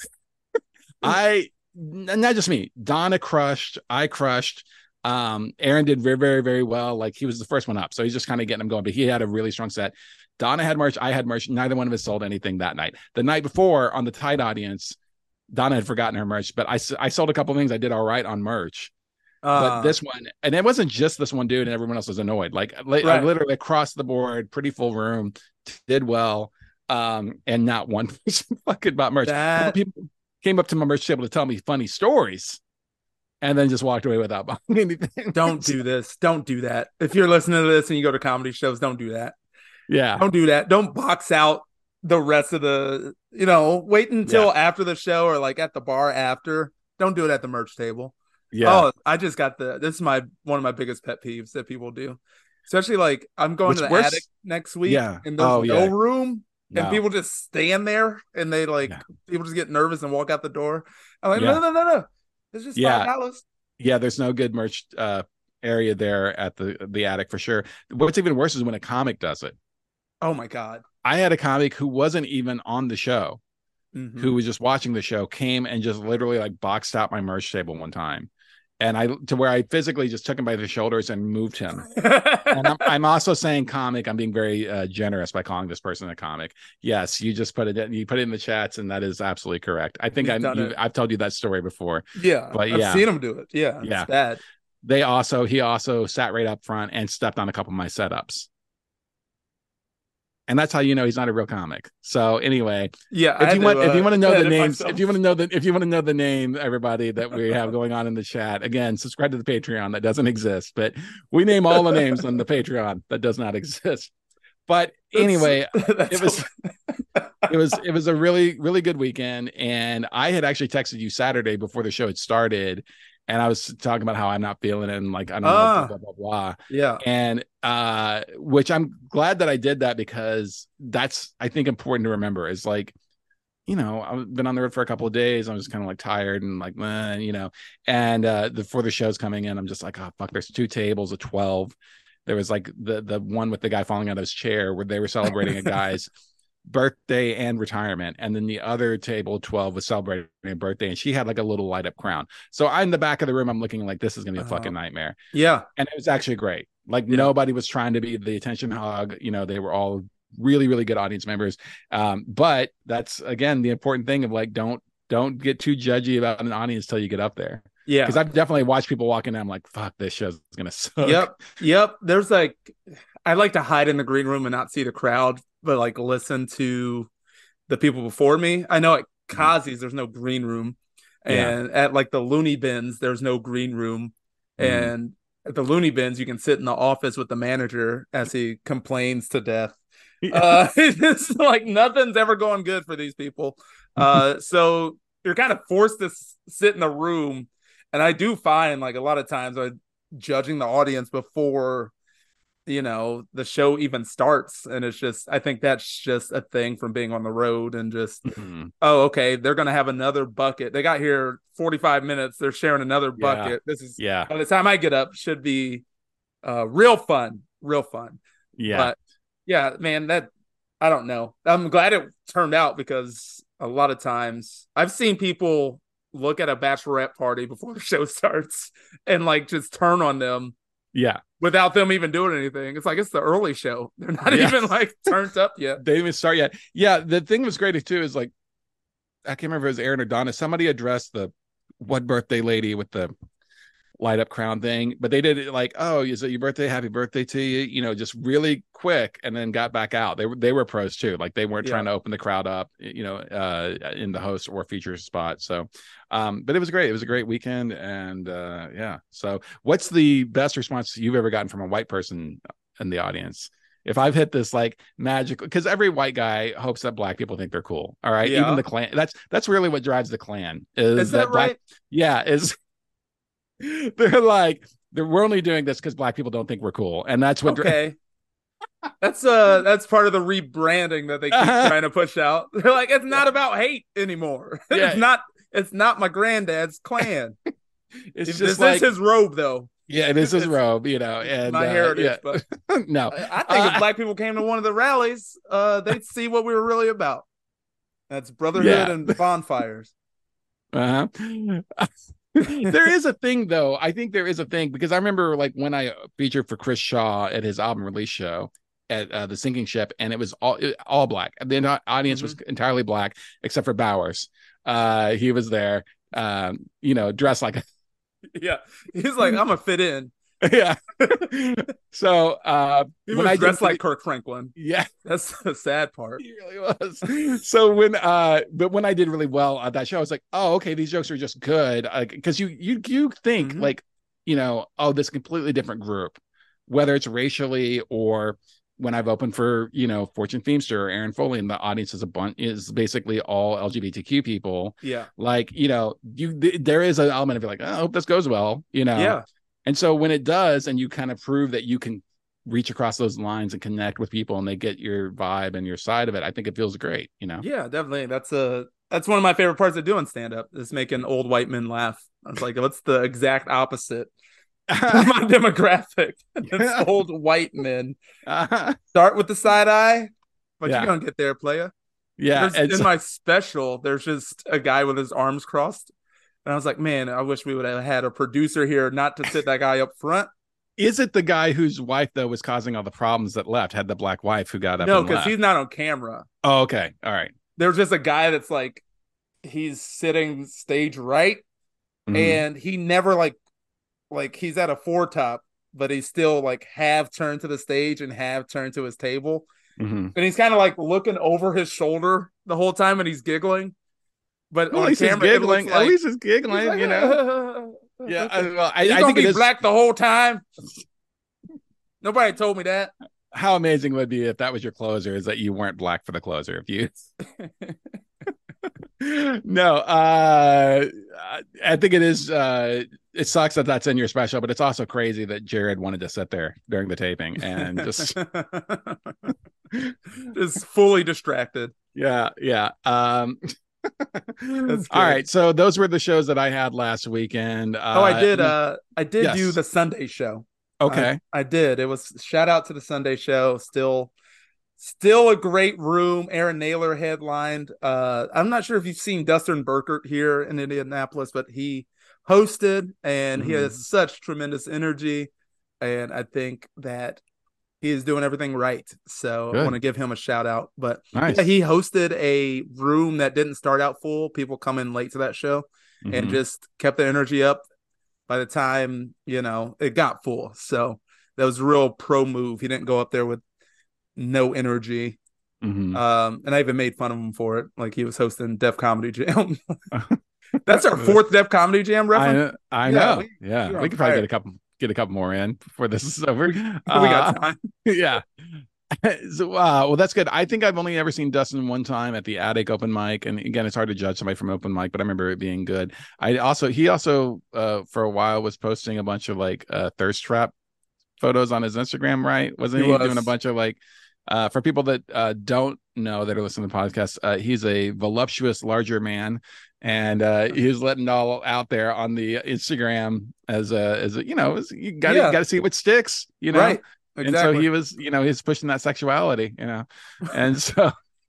I not just me, Donna crushed. I crushed. Um, Aaron did very, very, very well. Like he was the first one up. So he's just kind of getting him going, but he had a really strong set. Donna had merch. I had merch. Neither one of us sold anything that night. The night before on the tight audience, Donna had forgotten her merch, but I, I sold a couple things. I did all right on merch. Uh, but this one, and it wasn't just this one dude and everyone else was annoyed. Like right. I literally across the board, pretty full room, did well. Um, and not one person fucking bought merch.
That...
People came up to my merch table to tell me funny stories. And then just walked away without buying anything.
Don't do this. Don't do that. If you're listening to this and you go to comedy shows, don't do that.
Yeah.
Don't do that. Don't box out the rest of the, you know, wait until yeah. after the show or like at the bar after. Don't do it at the merch table.
Yeah.
Oh, I just got the, this is my, one of my biggest pet peeves that people do. Especially like I'm going Which to the worse? attic next week
yeah.
and there's
oh,
no
yeah.
room.
No.
And people just stand there and they like, yeah. people just get nervous and walk out the door. I'm like,
yeah.
no, no, no, no. It's just
yeah.
five dollars.
Yeah, there's no good merch uh, area there at the the attic for sure. What's even worse is when a comic does it.
Oh my God.
I had a comic who wasn't even on the show,
mm-hmm.
who was just watching the show, came and just literally like boxed out my merch table one time. And I to where I physically just took him by the shoulders and moved him. And I'm, I'm also saying comic. I'm being very uh, generous by calling this person a comic. Yes, you just put it in, you put it in the chats, and that is absolutely correct. I think I you, I've told you that story before.
Yeah,
but
I've
yeah,
seen him do it. Yeah,
yeah,
it's bad.
They also he also sat right up front and stepped on a couple of my setups. And that's how you know he's not a real comic. So anyway,
yeah.
If you
to,
want,
uh,
if you want to know the names,
myself.
if you want to know the, if you want to know the name, everybody that we have going on in the chat, again, subscribe to the Patreon that doesn't exist, but we name all the names on the Patreon that does not exist. But anyway, it was, it was, it was a really, really good weekend, and I had actually texted you Saturday before the show had started. And I was talking about how I'm not feeling it and like, I don't
ah,
know, blah, blah, blah, blah.
Yeah.
And uh, which I'm glad that I did that, because that's, I think, important to remember is like, you know, I've been on the road for a couple of days. I'm just kind of like tired and like, eh, you know, and uh, before the show's coming in, I'm just like, oh, fuck, there's two tables of twelve. There was like the the one with the guy falling out of his chair where they were celebrating a guy's birthday and retirement. And then the other table twelve was celebrating a birthday, and she had like a little light up crown. So I'm in the back of the room, I'm looking like this is gonna be a uh, fucking nightmare.
Yeah.
And it was actually great. Like
yeah.
nobody was trying to be the attention hog. You know, they were all really, really good audience members. Um, but that's again the important thing of like, don't don't get too judgy about an audience till you get up there.
Yeah.
Because I've definitely watched people walking in, I'm like, fuck, this show's gonna suck.
Yep. Yep. There's like, I like to hide in the green room and not see the crowd, but like listen to the people before me. I know at Kazi's there's no green room, and yeah. at like the Looney Bins there's no green room, mm. and at the Looney Bins you can sit in the office with the manager as he complains to death. Yeah. Uh, it's like nothing's ever going good for these people. Uh, so you're kind of forced to s- sit in the room, and I do find like a lot of times I'm judging the audience before, you know, the show even starts, and it's just, I think that's just a thing from being on the road and just mm-hmm. oh, okay, they're gonna have another bucket. They got here forty-five minutes, they're sharing another bucket. Yeah. This is
yeah
by the time I get up should be uh real fun real fun.
Yeah,
but yeah, man, that I don't know, I'm glad it turned out, because a lot of times I've seen people look at a bachelorette party before the show starts and like just turn on them.
Yeah.
Without them even doing anything. It's like, it's the early show. They're not yeah. even like turned up yet.
They didn't even start yet. Yeah. The thing was great too is like, I can't remember if it was Aaron or Donna. Somebody addressed the what birthday lady with the light up crown thing, but they did it like, oh, is it your birthday? Happy birthday to you. You know, just really quick, and then got back out. They were, they were pros too. Like they weren't yeah. trying to open the crowd up, you know, uh, in the host or feature spot. So, um, but it was great. It was a great weekend. And, uh, yeah. So what's the best response you've ever gotten from a white person in the audience? If I've hit this like magical, because every white guy hopes that black people think they're cool. All right. Yeah. Even the Klan. That's, that's really what drives the Klan is,
is that, that
black,
right?
Yeah. Is they're like, they're, we're only doing this because black people don't think we're cool. And that's what,
okay. That's uh that's part of the rebranding that they keep uh-huh. trying to push out. They're like, it's not about hate anymore. Yeah. It's not, it's not my granddad's Klan.
It's
this
just like,
is his robe though.
Yeah, it is his robe, you know, and
my heritage.
Uh, yeah.
But
no,
I, I think uh, if black people came to one of the rallies, uh, they'd see what we were really about. That's brotherhood yeah. and bonfires.
Uh huh. There is a thing, though. I think there is a thing, because I remember like when I featured for Chris Shaw at his album release show at uh, the Sinking Ship, and it was all it, all black. The audience mm-hmm. was entirely black except for Bowers. Uh, he was there, um, you know, dressed like a
yeah. He's like, I'm gonna fit in.
Yeah. So uh
he
when
was
I
dressed
did,
like Kirk Franklin.
Yeah,
that's the sad part.
He really was. So when uh but when I did really well on that show, I was like, oh, okay, these jokes are just good. Because uh, you you you think mm-hmm. like, you know, oh, this completely different group, whether it's racially or when I've opened for, you know, Fortune Feimster or Aaron Foley, and the audience is a bunch is basically all L G B T Q people.
Yeah.
Like, you know, you th- there is an element of like, oh, I hope this goes well, you know.
Yeah.
And so when it does, and you kind of prove that you can reach across those lines and connect with people, and they get your vibe and your side of it, I think it feels great, you know?
Yeah, definitely. That's a that's one of my favorite parts of doing stand-up, is making old white men laugh. I was like, what's the exact opposite of my demographic? It's old white men. Uh-huh. Start with the side eye, but yeah. you're gonna get there, playa.
Yeah.
In my special, there's just a guy with his arms crossed. And I was like, man, I wish we would have had a producer here not to sit that guy up front.
Is it the guy whose wife, though, was causing all the problems that left, had the black wife who got up?
No, because he's not on camera.
Oh, okay. All right.
There's just a guy that's like, he's sitting stage right. Mm-hmm. And he never like, like he's at a four top, but he's still like half turned to the stage and half turned to his table.
Mm-hmm.
And he's kind of like looking over his shoulder the whole time, and he's giggling. But
well,
on
at least
camera,
he's giggling.
like,
at least he's giggling, he's like, you know. Yeah, I, well, I, I think
be
it is
black the whole time. Nobody told me that.
How amazing would it be if that was your closer, is that you weren't black for the closer? If you, no, uh, I think it is. Uh, it sucks that that's in your special, but it's also crazy that Jared wanted to sit there during the taping and just
just fully distracted.
Yeah, yeah. Um, all right. So those were the shows that I had last weekend. Uh,
oh, I did. Uh, I did
yes.
do the Sunday show.
Okay.
I, I did. It was shout out to the Sunday show. Still, still a great room. Aaron Naylor headlined. Uh, I'm not sure if you've seen Dustin Burkert here in Indianapolis, but he hosted, and mm-hmm. he has such tremendous energy. And I think that he is doing everything right. So Good. I want to give him a shout out. But nice. yeah, he hosted a room that didn't start out full. People come in late to that show mm-hmm. and just kept the energy up. By the time, you know, it got full. So that was a real pro move. He didn't go up there with no energy. Mm-hmm. Um, and I even made fun of him for it. Like he was hosting Def Comedy Jam. That's our fourth Def Comedy Jam reference.
I, I yeah, know. We, yeah. We could probably get a couple get a couple more in before this is over. We,
uh, we got time.
Yeah. So, uh, well, that's good. I think I've only ever seen Dustin one time at the Attic open mic, and again, it's hard to judge somebody from open mic, but I remember it being good. I also he also uh, for a while was posting a bunch of like uh, thirst trap photos on his Instagram, right? Wasn't he, he was. doing a bunch of like uh, for people that uh, don't know that are listening to the podcast? Uh, he's a voluptuous, larger man, and uh, he's letting it all out there on the Instagram as a as a you know as, you got yeah. got to see what sticks, you know.
Right. Exactly.
And so he was, you know, he's pushing that sexuality, you know, and so,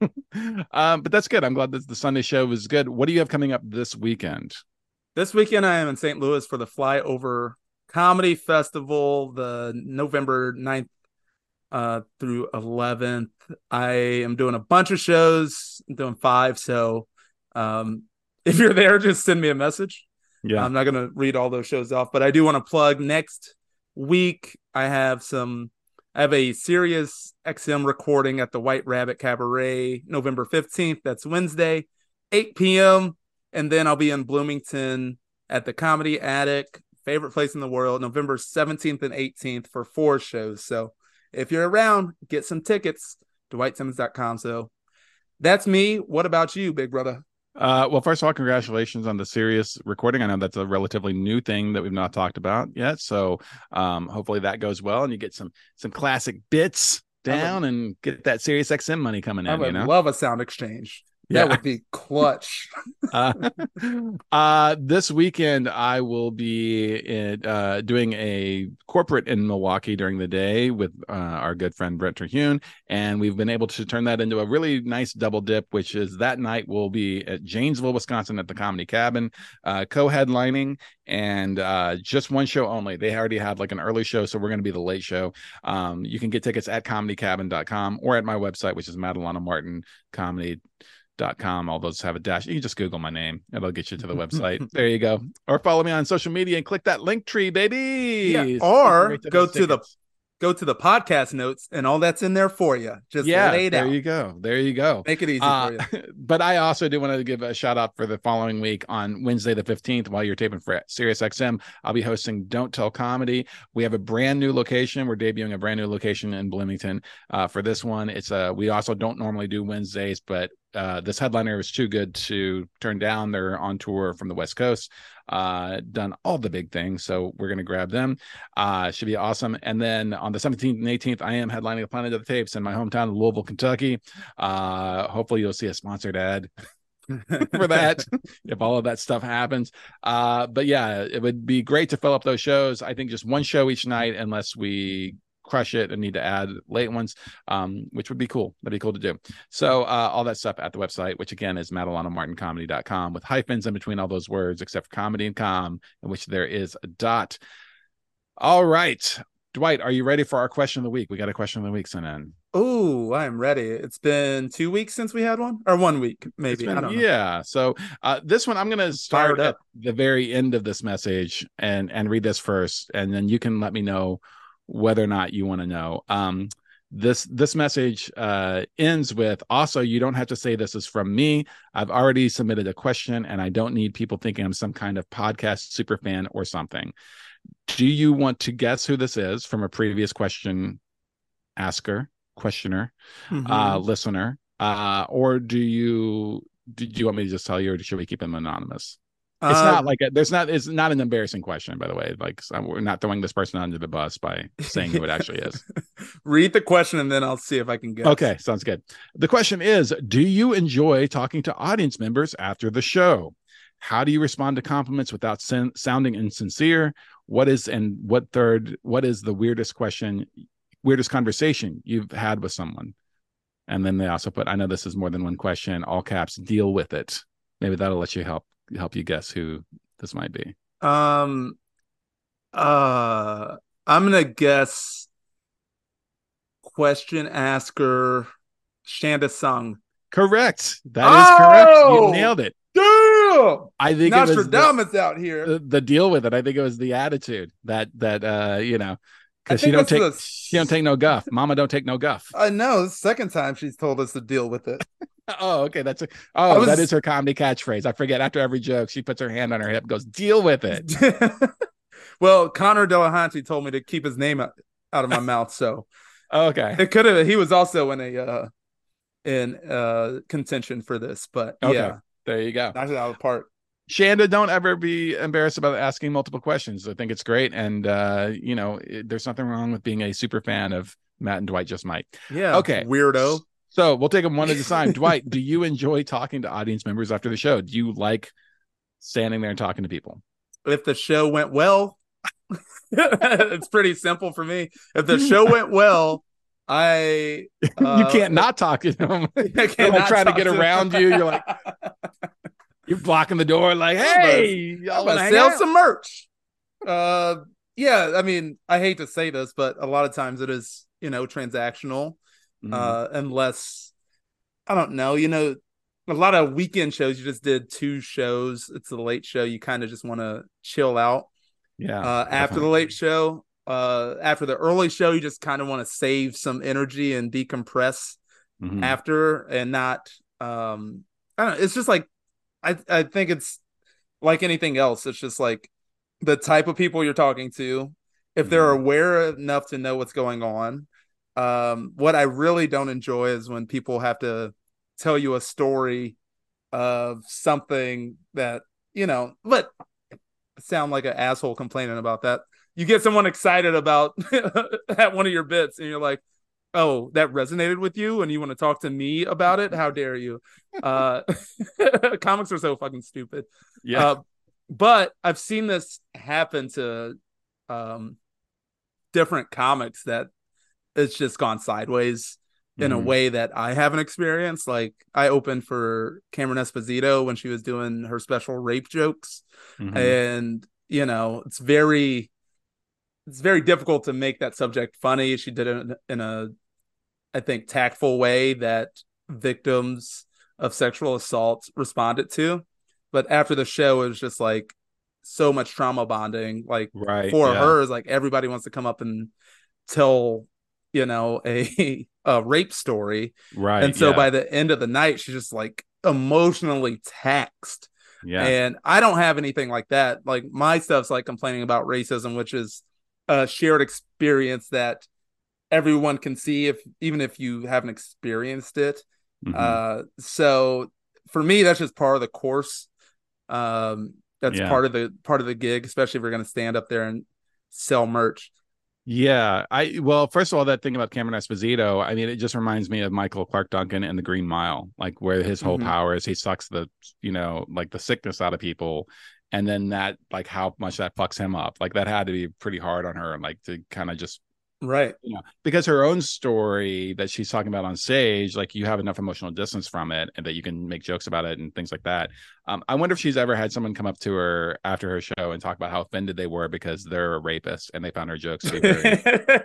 um, but that's good. I'm glad that the Sunday show was good. What do you have coming up this weekend?
This weekend, I am in Saint Louis for the Flyover Comedy Festival, the November ninth uh, through eleventh. I am doing a bunch of shows. I'm doing five. So um, if you're there, just send me a message. Yeah, I'm not going to read all those shows off, but I do want to plug next week. I have some. I have a Sirius X M recording at the White Rabbit Cabaret, November fifteenth. That's Wednesday, eight p.m. And then I'll be in Bloomington at the Comedy Attic, favorite place in the world, November seventeenth and eighteenth for four shows. So if you're around, get some tickets, dwight simmons dot com. So that's me. What about you, big brother?
Uh, well, first of all, congratulations on the Sirius recording. I know that's a relatively new thing that we've not talked about yet. So um, hopefully that goes well and you get some some classic bits down would, and get that Sirius X M money coming in.
I would
you know?
love a sound exchange. Yeah. That would be clutch.
uh, uh, this weekend, I will be in, uh, doing a corporate in Milwaukee during the day with uh, our good friend Brent Terhune. And we've been able to turn that into a really nice double dip, which is that night we'll be at Janesville, Wisconsin at the Comedy Cabin, uh, co-headlining, and uh, just one show only. They already had like an early show, so we're going to be the late show. Um, you can get tickets at comedy cabin dot com or at my website, which is Madelana Martin Comedy. Dot com. All those have a dash. You can just Google my name. It'll get you to the website. There you go. Or follow me on social media and click that link tree, baby.
Yeah. Or to go to tickets. the go to the podcast notes and all that's in there for you. Just
yeah,
lay it
there
out.
you go. There you go.
Make it easy
uh,
for you.
But I also do want to give a shout out for the following week on Wednesday the fifteenth while you're taping for Sirius X M. I'll be hosting Don't Tell Comedy. We have a brand new location. We're debuting a brand new location in Bloomington uh, for this one. It's a, we also don't normally do Wednesdays, but Uh, this headliner was too good to turn down. They're on tour from the West Coast, uh, done all the big things. So we're going to grab them. Uh, should be awesome. And then on the seventeenth and eighteenth, I am headlining the Planet of the Tapes in my hometown of Louisville, Kentucky. Uh, hopefully you'll see a sponsored ad for that if all of that stuff happens. Uh, but yeah, it would be great to fill up those shows. I think just one show each night, unless we crush it and need to add late ones, um, which would be cool. That'd be cool to do. So uh, all that stuff at the website, which again is madelana martin comedy dot com with hyphens in between all those words, except for comedy and com, in which there is a dot. All right. Dwight, are you ready for our question of the week? We got a question of the week sent in.
Oh, I'm ready. It's been two weeks since we had one, or one week, maybe.
Been,
I don't know.
Yeah. So uh, this one, I'm going to start at the very end of this message and, and read this first, and then you can let me know whether or not you want to know. Um, this this message uh, ends with, also, you don't have to say this is from me. I've already submitted a question, and I don't need people thinking I'm some kind of podcast super fan or something. Do you want to guess who this is from a previous question asker, questioner, mm-hmm. uh, listener? Uh, or do you, do you want me to just tell you, or should we keep him anonymous? It's
Uh,
not like a, there's not it's not an embarrassing question, by the way. Like so we're not throwing this person under the bus by saying who it actually is.
read the question and then I'll see if I can guess.
Okay, sounds good. The question is, do you enjoy talking to audience members after the show? How do you respond to compliments without sen- sounding insincere? What is and what third? What is the weirdest question, weirdest conversation you've had with someone? And then they also put, I know this is more than one question, all caps, deal with it. Maybe that'll let you help help you guess who this might be.
Um, uh, I'm gonna guess question asker Shanda Sung.
Correct. That
oh!
is correct. You nailed it.
Damn!
I think
Nostradamus
it was the,
out here.
The, the deal with it. I think it was the attitude that that uh you know, because she don't take the... she don't take no guff. Mama don't take no guff.
I know. The second time she's told us to deal with it.
Oh, okay. That's a, oh,
was...
that is her comedy catchphrase. I forget. After every joke, she puts her hand on her hip and goes, deal with it.
Well, Connor Delahanty told me to keep his name out, out of my mouth. So
okay.
It could have he was also in a uh in uh contention for this, but
okay.
Yeah.
There you go.
Knocked it out of the park.
Shanda, don't ever be embarrassed about asking multiple questions. I think it's great. And uh, you know, it, there's nothing wrong with being a super fan of Matt and Dwight Just Might.
Yeah.
Okay.
Weirdo.
So we'll take them one at a time. Dwight, do you enjoy talking to audience members after the show? Do you like standing there and talking to people?
If the show went well, it's pretty simple for me. If the show went well, I
uh, you can't not talk to them. I can't like trying to get to around you. You're like you're blocking the door. Like, hey,
I'm gonna sell out? some merch. Uh, yeah. I mean, I hate to say this, but a lot of times it is, you know, transactional. Mm-hmm. Uh, unless I don't know, you know, a lot of weekend shows. You just did two shows. It's the late show. You kind of just want to chill out.
Yeah.
Uh, after the late show. Uh, after the early show, you just kind of want to save some energy and decompress mm-hmm. after, and not. Um, I don't know. It's just like I. I think it's like anything else. It's just like the type of people you're talking to. If mm-hmm. they're aware enough to know what's going on. Um, what I really don't enjoy is when people have to tell you a story of something that you know. But sound like an asshole complaining about that. You get someone excited about at one of your bits and you're like, oh, that resonated with you and you want to talk to me about it? How dare you? Uh, comics are so fucking stupid.
Yeah. Uh,
but I've seen this happen to um, different comics that it's just gone sideways in mm-hmm. a way that I haven't experienced. Like I opened for Cameron Esposito when she was doing her special rape jokes. Mm-hmm. And, you know, it's very... It's very difficult to make that subject funny. She did it in a, I think, tactful way that victims of sexual assault responded to. But after the show, it was just like so much trauma bonding. Like
right,
for
yeah.
her, is like everybody wants to come up and tell, you know, a, a rape story.
Right.
And so
yeah.
by the end of the night, she's just like emotionally taxed.
Yeah.
And I don't have anything like that. Like my stuff's like complaining about racism, which is a shared experience that everyone can see if even if you haven't experienced it. Mm-hmm. Uh, so for me, that's just part of the course. Um, that's yeah. part of the part of the gig, especially if we're going to stand up there and sell merch.
Yeah, I well, first of all, that thing about Cameron Esposito, I mean, it just reminds me of Michael Clark Duncan and the Green Mile, like where his whole mm-hmm. power is he sucks the, you know, like the sickness out of people. And then that, like, how much that fucks him up. Like, that had to be pretty hard on her, like, to kind of just,
right.
You know, because her own story that she's talking about on stage, like, you have enough emotional distance from it and that you can make jokes about it and things like that. Um, I wonder if she's ever had someone come up to her after her show and talk about how offended they were because they're a rapist and they found her jokes to be very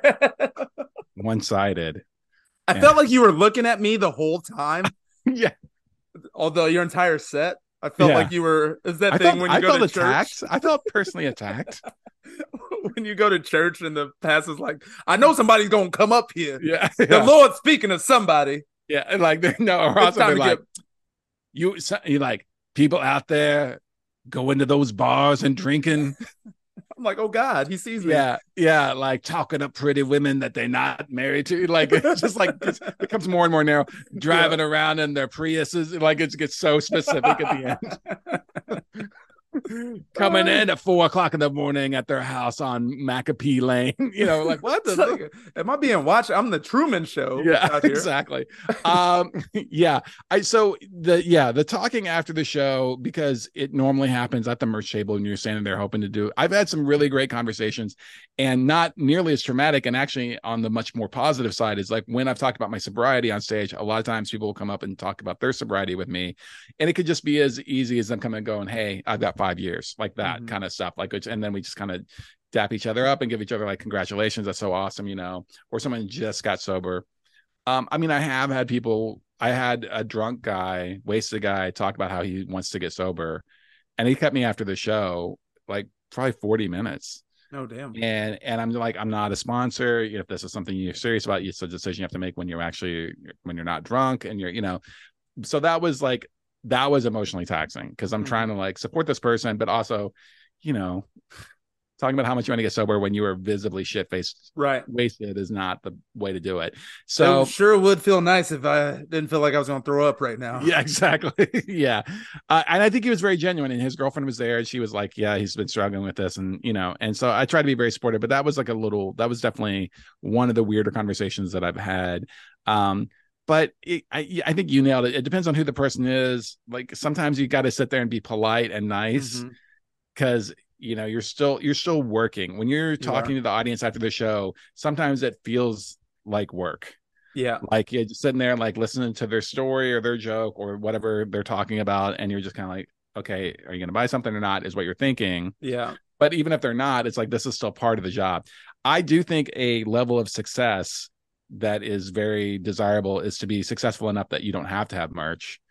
one-sided.
I and... felt like you were looking at me the whole time.
Yeah.
Although your entire set. I felt yeah. like you were. Is that
I
thing
felt,
when you
I
go to
attacked.
church?
I felt personally attacked.
When you go to church and the pastor's like, "I know somebody's gonna come up here.
Yeah,
the
yeah.
Lord's speaking to somebody."
Yeah, and like no, or also they're like, get... you, you like people out there go into those bars and drinking.
I'm like, oh God, he sees me.
Yeah, yeah, like talking up pretty women that they're not married to. Like it's just like it becomes more and more narrow. Driving yeah. around in their Priuses, like it gets so specific at the end. coming in at four o'clock in the morning at their house on McApee Lane. You know, like what the
like, am I being watched? I'm the Truman Show.
Yeah,
out here.
exactly. um, yeah. I so the yeah, the talking after the show, because it normally happens at the merch table and you're standing there hoping to do. I've had some really great conversations and not nearly as traumatic. And actually on the much more positive side is like when I've talked about my sobriety on stage, a lot of times people will come up and talk about their sobriety with me. And it could just be as easy as them coming and going, hey, I've got five years, like that mm-hmm. kind of stuff. Like, and then we just kind of dap each other up and give each other like congratulations, that's so awesome, you know. Or someone just got sober. um I mean, I have had people, I had a drunk guy, wasted guy, talk about how he wants to get sober, and he kept me after the show like probably forty minutes.
Oh damn.
And and I'm like, I'm not a sponsor. If this is something you're serious about, it's a decision you have to make when you're actually when you're not drunk and you're, you know. So that was like, that was emotionally taxing because I'm mm-hmm. trying to like support this person, but also, you know, talking about how much you want to get sober when you are visibly shit-faced,
right,
wasted is not the way to do it. So
it sure would feel nice if I didn't feel like I was going to throw up right now.
Yeah, exactly. yeah. Uh, and I think he was very genuine, and his girlfriend was there and she was like, yeah, he's been struggling with this. And, you know, and so I tried to be very supportive, but that was like a little, that was definitely one of the weirder conversations that I've had. Um, But it, I, I think you nailed it. It depends on who the person is. Like sometimes you got to sit there and be polite and nice because, mm-hmm. you know, you're still you're still working. When you're talking you to the audience after the show, sometimes it feels like work.
Yeah.
Like you're just sitting there like listening to their story or their joke or whatever they're talking about. And you're just kind of like, okay, are you going to buy something or not is what you're thinking.
Yeah.
But even if they're not, it's like this is still part of the job. I do think a level of success that is very desirable is to be successful enough that you don't have to have merch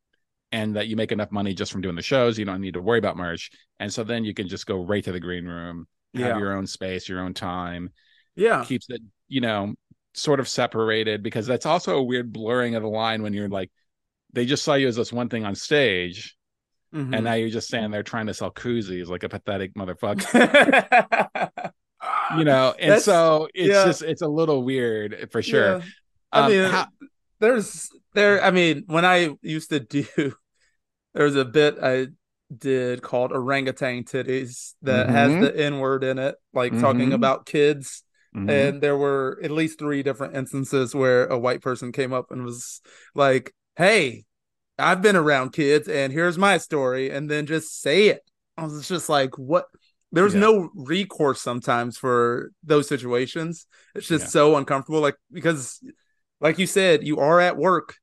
and that you make enough money just from doing the shows. You don't need to worry about merch. And so then you can just go right to the green room, have
yeah.
your own space, your own time.
Yeah.
Keeps it, you know, sort of separated, because that's also a weird blurring of the line when you're like, they just saw you as this one thing on stage. Mm-hmm. And now you're just standing there trying to sell koozies like a pathetic motherfucker. You know, and That's, so it's yeah. just it's a little weird for sure.
Yeah. I um, mean, how, there's there. I mean, when I used to do, there was a bit I did called Orangutan Titties that mm-hmm. has the N word in it, like mm-hmm. talking about kids. Mm-hmm. And there were at least three different instances where a white person came up and was like, "Hey, I've been around kids, and here's my story," and then just say it. I was just like, "What?" There's yeah. no recourse sometimes for those situations. It's just yeah. so uncomfortable. Like, because like you said, you are at work.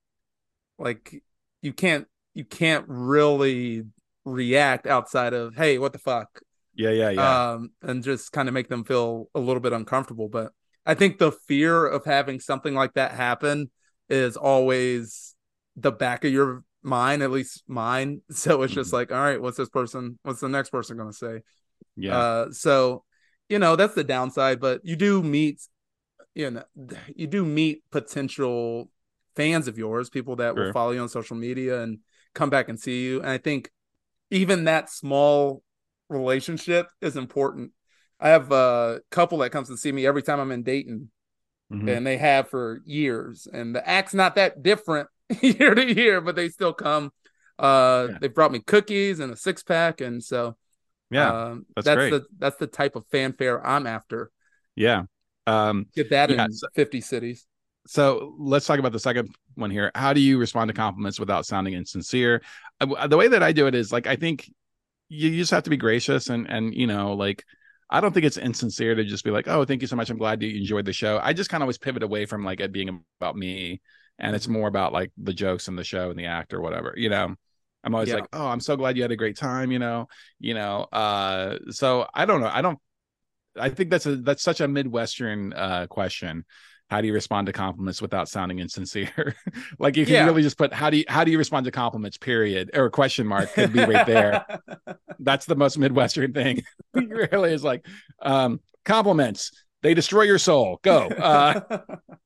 Like you can't, you can't really react outside of, hey, what the fuck?
Yeah. Yeah. Yeah.
Um, and just kind of make them feel a little bit uncomfortable. But I think the fear of having something like that happen is always the back of your mind, at least mine. So it's mm-hmm. just like, all right, what's this person, what's the next person going to say?
Yeah.
Uh, so, you know, that's the downside, but you do meet, you know, you do meet potential fans of yours, people that sure. will follow you on social media and come back and see you. And I think even that small relationship is important. I have a couple that comes to see me every time I'm in Dayton, mm-hmm. and they have for years. And the act's not that different year to year, but they still come. Uh, yeah. They brought me cookies and a six pack, and so.
Yeah,
um,
that's,
that's
great.
the that's the type of fanfare I'm after.
Yeah, um,
get that
yeah,
in
so,
fifty cities.
So let's talk about the second one here. How do you respond to compliments without sounding insincere? Uh, the way that I do it is like I think you, you just have to be gracious and and you know like I don't think it's insincere to just be like, oh, thank you so much, I'm glad you enjoyed the show. I just kind of always pivot away from like it being about me, and it's more about like the jokes and the show and the act or whatever, you know. I'm always yeah. like, oh, I'm so glad you had a great time, you know, you know. Uh, so I don't know. I don't. I think that's a that's such a Midwestern uh, question. How do you respond to compliments without sounding insincere? Like you can yeah. really just put how do you how do you respond to compliments? Period or a question mark could be right there. That's the most Midwestern thing. It really is like um, compliments. They destroy your soul. Go. Uh,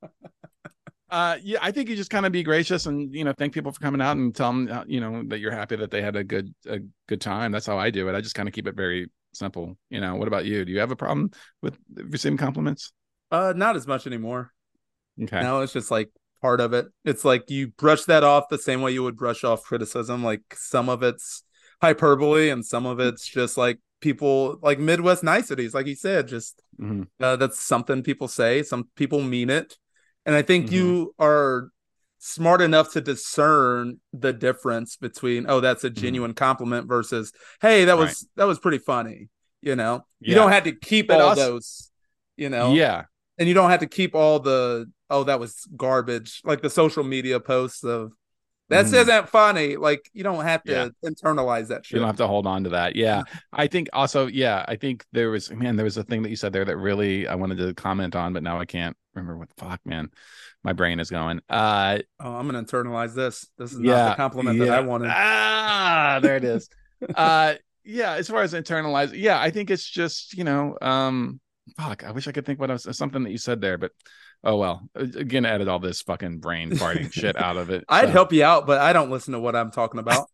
Uh, yeah, I think you just kind of be gracious and, you know, thank people for coming out and tell them, uh, you know, that you're happy that they had a good, a good time. That's how I do it. I just kind of keep it very simple. You know, what about you? Do you have a problem with receiving compliments?
Uh, not as much anymore.
Okay.
No, it's just like part of it. It's like you brush that off the same way you would brush off criticism. Like some of it's hyperbole, and some of it's just like people like Midwest niceties, like he said. Just
Mm-hmm.
uh, that's something people say. Some people mean it, and I think
Mm-hmm.
you are smart enough to discern the difference between, oh, that's a genuine mm-hmm. compliment versus, hey, that was right. that was pretty funny. You know, yeah. You don't have to keep but all also, those. You know,
yeah,
and you don't have to keep all the, oh, that was garbage, like the social media posts of that mm. isn't funny. Like, you don't have to yeah. internalize that shit.
You don't have to hold on to that. Yeah. I think also, yeah, I think there was, man, there was a thing that you said there that really I wanted to comment on, but now I can't remember what the fuck, man. My brain is going. Uh,
oh, I'm going to internalize this. This is yeah, not the compliment yeah. that I wanted.
Ah, there it is. uh, yeah. As far as internalize, yeah, I think it's just, you know, um, fuck, I wish I could think what else, something that you said there, but oh well. Again, edit all this fucking brain farting shit out of it.
I'd so. help you out, but I don't listen to what I'm talking about.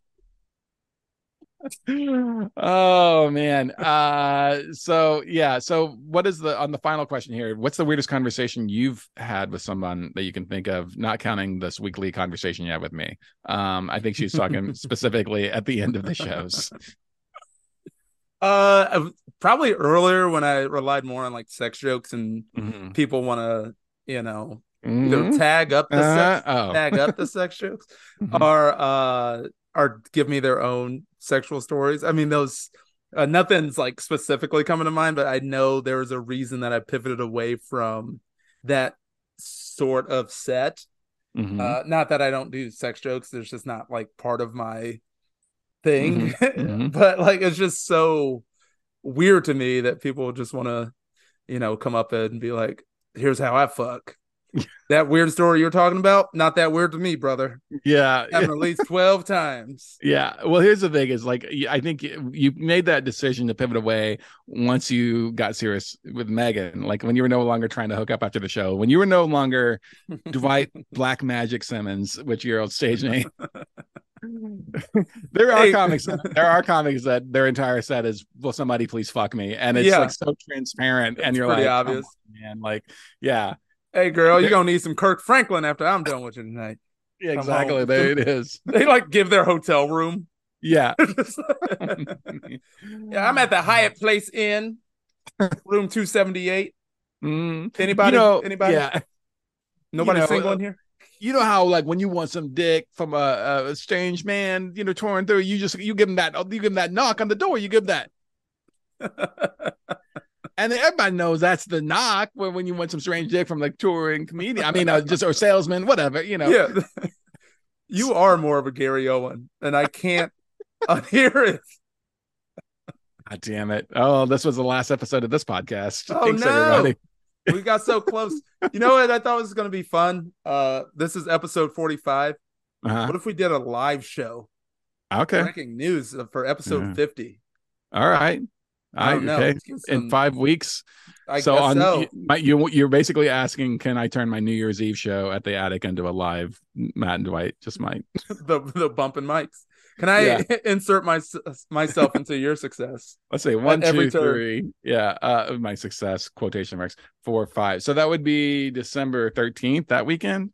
Oh man. Uh so yeah. So what is the on the final question here? What's the weirdest conversation you've had with someone that you can think of, not counting this weekly conversation you have with me? Um, I think she's talking specifically at the end of the shows.
Uh, probably earlier when I relied more on like sex jokes and mm-hmm. people want to, you know, mm-hmm. either tag up the uh, sex, oh. tag up the sex jokes, mm-hmm. or uh, or give me their own sexual stories. I mean, those uh, nothing's like specifically coming to mind, but I know there was a reason that I pivoted away from that sort of set. Mm-hmm. Uh, not that I don't do sex jokes; there's just not like part of my thing, mm-hmm. but like it's just so weird to me that people just want to, you know, come up and be like, here's how I fuck. That weird story you're talking about, not that weird to me, brother.
Yeah,
happened at least twelve times.
Yeah, well, here's the thing: is like I think you made that decision to pivot away once you got serious with Megan. Like when you were no longer trying to hook up after the show, when you were no longer Dwight Black Magic Simmons, which your old stage name. there are hey. comics there are comics that their entire set is, will somebody please fuck me, and it's yeah. like so transparent, it's and you're like, obvious. Oh, man, like yeah,
hey girl, you're gonna need some Kirk Franklin after I'm done with you tonight.
Yeah, exactly. There it is.
They like give their hotel room.
Yeah.
Yeah, I'm at the Hyatt Place Inn, room two seventy-eight.
Mm.
Anybody?
You know,
anybody?
Yeah.
Nobody
you know,
single
uh,
in here?
You know how like when you want some dick from a, a strange man, you know, touring through, you just you give him that you give him that knock on the door, you give that. And then everybody knows that's the knock when, when you want some strange dick from like touring comedian. I mean, uh, just or salesman, whatever, you know.
Yeah. You are more of a Gary Owen, and I can't unhear it.
God damn it. Oh, this was the last episode of this podcast.
Oh, Thanks, no. Everybody. We got so close. You know what I thought was going to be fun? Uh, this is episode forty-five. Uh-huh. What if we did a live show?
Okay.
Breaking news for episode yeah. fifty.
All right.
I don't know.
Okay. Some... In five weeks.
I
so
guess
on,
so.
You, you, you're basically asking, can I turn my New Year's Eve show at the Attic into a live Matt and Dwight? Just might.
the the bumping mics. Can I yeah. insert my myself into your success?
Let's say one, two, three. Yeah, uh, my success, quotation marks, four, five. So that would be December thirteenth, that weekend?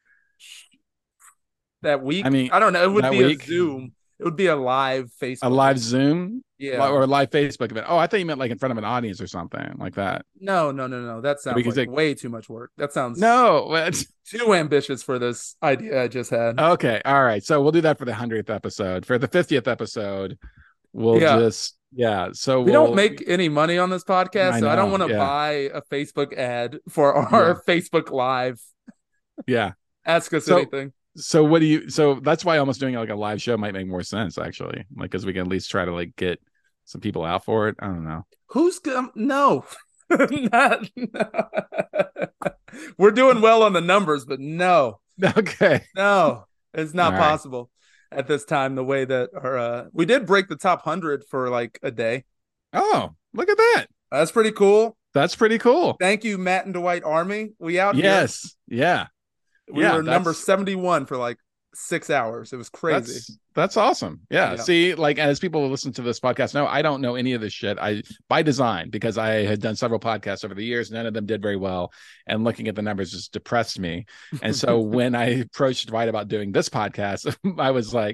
That week?
I mean,
I don't know. It would be
week?
a Zoom. It would be a live Facebook.
A live Zoom?
Yeah.
Or a live Facebook event. Oh, I thought you meant like in front of an audience or something like that.
No, no, no, no. That sounds like it... way too much work. That sounds
no it's...
too ambitious for this idea I just had.
Okay. All right. So we'll do that for the hundredth episode. For the fiftieth episode, we'll
yeah.
just, yeah. So
we
we'll...
don't make any money on this podcast. I so know, I don't want to yeah. buy a Facebook ad for our yeah. Facebook Live.
Yeah.
Ask us
so,
anything.
So what do you, so that's why almost doing like a live show might make more sense actually. Like, cause we can at least try to like get some people out for it. I don't know.
Who's gonna, no. Not, no. We're doing well on the numbers, but no.
Okay.
No, it's not
All
possible right. at this time. The way that our, uh, we did break the top hundred for like a day.
Oh, look at that.
That's pretty cool.
That's pretty cool.
Thank you, Matt and Dwight Army. We out
yes.
here.
Yes. Yeah.
We
yeah,
were number seventy-one for like six hours. It was crazy.
That's, that's awesome. Yeah. yeah. See, like as people who listen to this podcast know, I don't know any of this shit. I by design, because I had done several podcasts over the years. None of them did very well. And looking at the numbers just depressed me. And so when I approached Dwight about doing this podcast, I was like,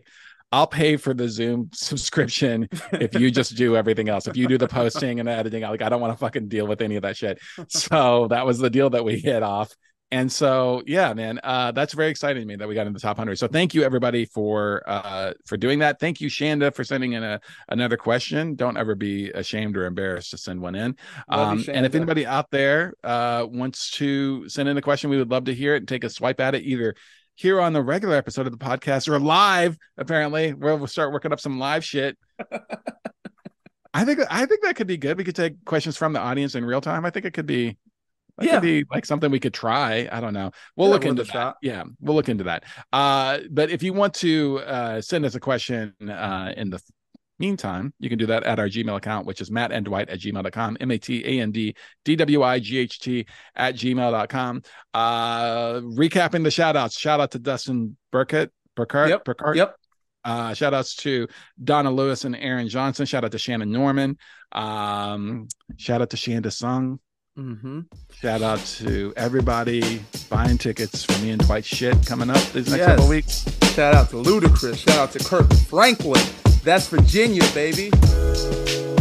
I'll pay for the Zoom subscription if you just do everything else. If you do the posting and the editing, like I don't want to fucking deal with any of that shit. So that was the deal that we hit off. And so, yeah, man, uh, that's very exciting to me that we got in the top one hundred. So thank you, everybody, for uh, for doing that. Thank you, Shanda, for sending in a, another question. Don't ever be ashamed or embarrassed to send one in. Um, you, and if anybody out there uh, wants to send in a question, we would love to hear it and take a swipe at it either here on the regular episode of the podcast or live. Apparently, we'll start working up some live shit. I think I think that could be good. We could take questions from the audience in real time. I think it could be. That yeah. could be like something we could try. I don't know. We'll yeah, look into that. Shot. Yeah, we'll look into that. Uh, but if you want to uh, send us a question uh, in the meantime, you can do that at our Gmail account, which is matt and dwight at gmail dot com, M A T A N D D W I G H T at gmail dot com. Uh, recapping the shout outs. Shout out to Dustin Burkett. Burkhardt.
Yep.
Burkhardt.
Yep.
Uh, shout outs to Donna Lewis and Aaron Johnson. Shout out to Shannon Norman. Um, shout out to Shanda Sung.
Mm-hmm.
Shout out to everybody buying tickets for me and Dwight shit coming up these next
yes.
couple weeks.
Shout out to Ludacris. Shout out to Kirk Franklin. That's Virginia, baby.